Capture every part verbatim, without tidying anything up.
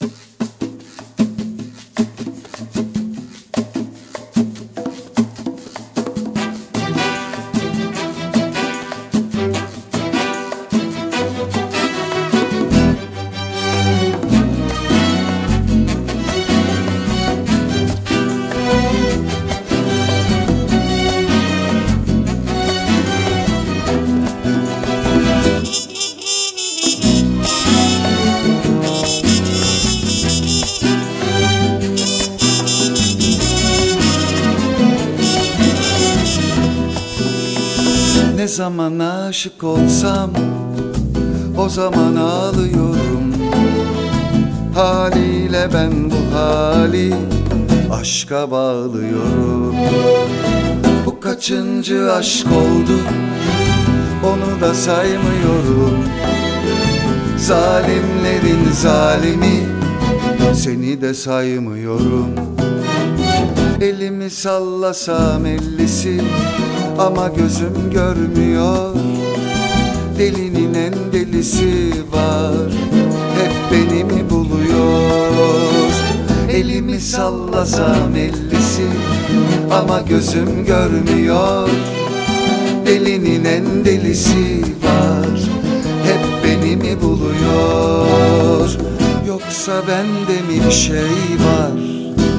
Ne zaman aşık olsam o zaman ağlıyorum. Haliyle ben bu hali aşka bağlıyorum. Bu kaçıncı aşk oldu, onu da saymıyorum. Zalimlerin zalimi, seni de saymıyorum. Elimi sallasam ellisi, ama gözüm görmüyor. Delinin en delisi var, hep beni mi buluyor? Elimi sallasam ellisi, ama gözüm görmüyor. Delinin en delisi var, hep beni mi buluyor? Yoksa bende mi bir şey var?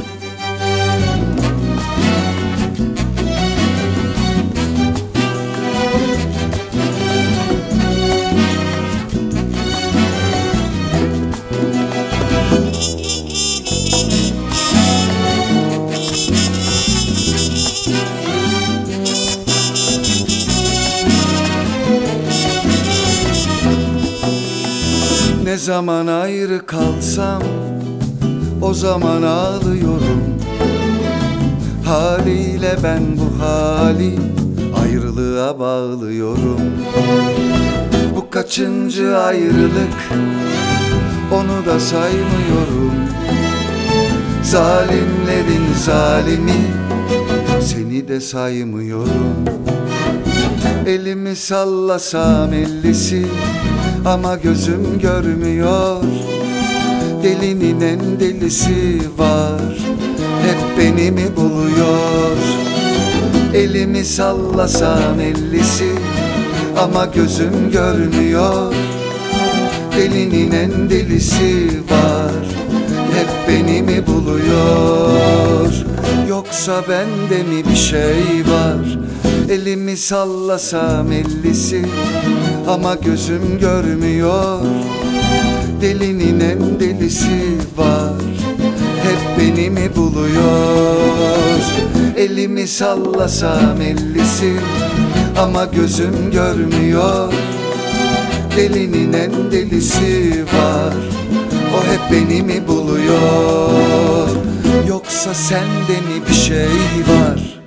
Ne zaman ayrı kalsam o zaman ağlıyorum. Haliyle ben bu hali ayrılığa bağlıyorum. Bu kaçıncı ayrılık, onu da saymıyorum. Zalimlerin zalimi, seni de saymıyorum. Elimi sallasam ellisi, ama gözüm görmüyor. Delinin en delisi var, hep beni mi buluyor? Elimi sallasam ellisi, ama gözüm görmüyor. Delinin en delisi var, hep beni mi buluyor? Yoksa bende mi bir şey var? Elimi sallasam ellisi, ama gözüm görmüyor. Delinin en delisi var, hep beni mi buluyor? Elimi sallasam ellisi, ama gözüm görmüyor. Delinin en delisi var, o hep beni mi buluyor? Yoksa sende mi bir şey var?